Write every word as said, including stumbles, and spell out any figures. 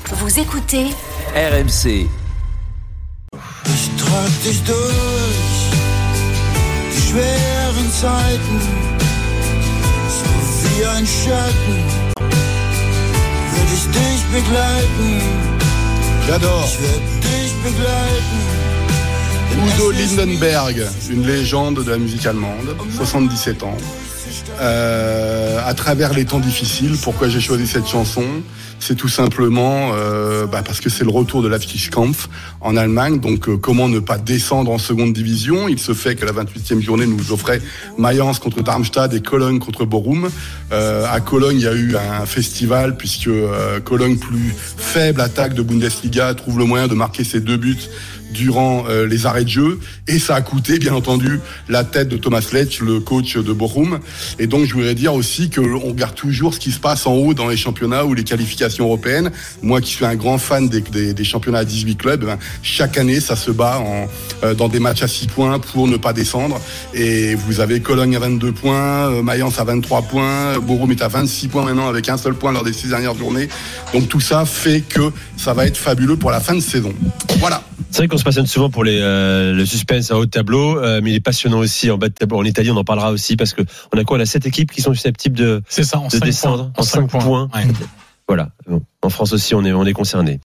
Vous écoutez R M C. Ich trag dich durch die schweren Zeiten, so wie ein Schatten, würde ich dich begleiten. J'adore. Ich werde dich begleiten. Udo Lindenberg, une légende de la musique allemande, soixante-dix-sept ans. Euh, à travers les temps difficiles, pourquoi j'ai choisi cette chanson ? C'est tout simplement euh, bah parce que c'est le retour de l'Abstiegskampf en Allemagne. Donc euh, comment ne pas descendre en seconde division ? Il se fait que la vingt-huitième journée nous offrait Mayence contre Darmstadt et Cologne contre Bochum. Euh, à Cologne, il y a eu un festival puisque euh, Cologne, plus faible attaque de Bundesliga, trouve le moyen de marquer ses deux buts durant euh, les arrêts de jeu, et ça a coûté bien entendu la tête de Thomas Letsch, le coach de Bochum. Et donc je voudrais dire aussi que on regarde toujours ce qui se passe en haut dans les championnats ou les qualifications européennes. Moi qui suis un grand fan des, des, des championnats à dix-huit clubs, ben, chaque année ça se bat en, euh, dans des matchs à six points pour ne pas descendre. Et vous avez Cologne à vingt-deux points, euh, Mayence à vingt-trois points, Bochum est à vingt-six points maintenant avec un seul point lors des six dernières journées. Donc tout ça fait que ça va être fabuleux pour la fin de saison. Voilà. C'est vrai qu'on se passionne souvent pour les, euh, le suspense à haut de tableau, euh, mais il est passionnant aussi en bas de tableau. En Italie, on en parlera aussi parce que on a quoi ? On a sept équipes qui sont susceptibles de, C'est ça, en de descendre points. en cinq points. Ouais. Voilà. Bon. En France aussi, on est, on est concerné.